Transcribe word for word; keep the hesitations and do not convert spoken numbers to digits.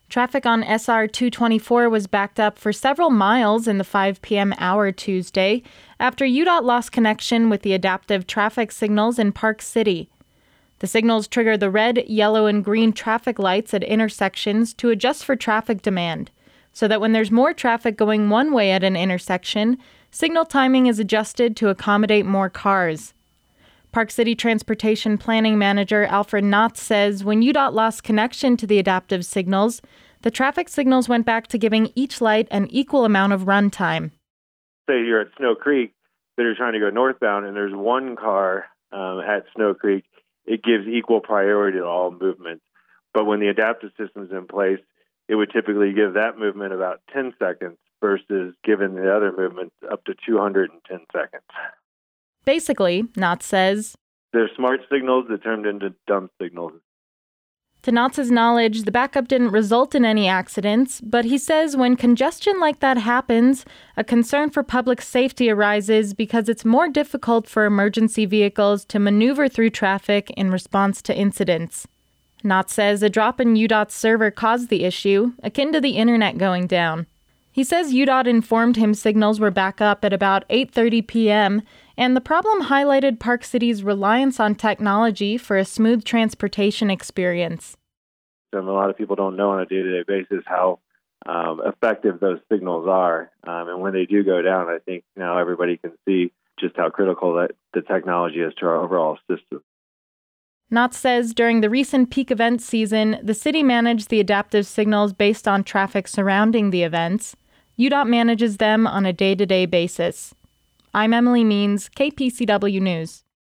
Traffic on S R two twenty-four was backed up for several miles in the five p.m. hour Tuesday after U D O T lost connection with the adaptive traffic signals in Park City. The signals trigger the red, yellow, and green traffic lights at intersections to adjust for traffic demand, so that when there's more traffic going one way at an intersection, signal timing is adjusted to accommodate more cars. Park City Transportation Planning Manager Alfred Knotts says when U D O T lost connection to the adaptive signals, the traffic signals went back to giving each light an equal amount of run time. Say you're at Snow Creek, that you're trying to go northbound, and there's one car um, at Snow Creek, it gives equal priority to all movements. But when the adaptive system's in place, it would typically give that movement about ten seconds versus giving the other movements up to two hundred ten seconds. Basically, Knotts says, they're smart signals that turned into dumb signals. To Knotts' knowledge, the backup didn't result in any accidents, but he says when congestion like that happens, a concern for public safety arises because it's more difficult for emergency vehicles to maneuver through traffic in response to incidents. Knotts says a drop in U D O T's server caused the issue, akin to the internet going down. He says U D O T informed him signals were back up at about eight thirty p.m., and the problem highlighted Park City's reliance on technology for a smooth transportation experience. And a lot of people don't know on a day-to-day basis how um, effective those signals are. Um, and when they do go down, I think now everybody can see just how critical that the technology is to our overall system. Knotts says during the recent peak event season, the city managed the adaptive signals based on traffic surrounding the events. U D O T manages them on a day-to-day basis. I'm Emily Means, K P C W News.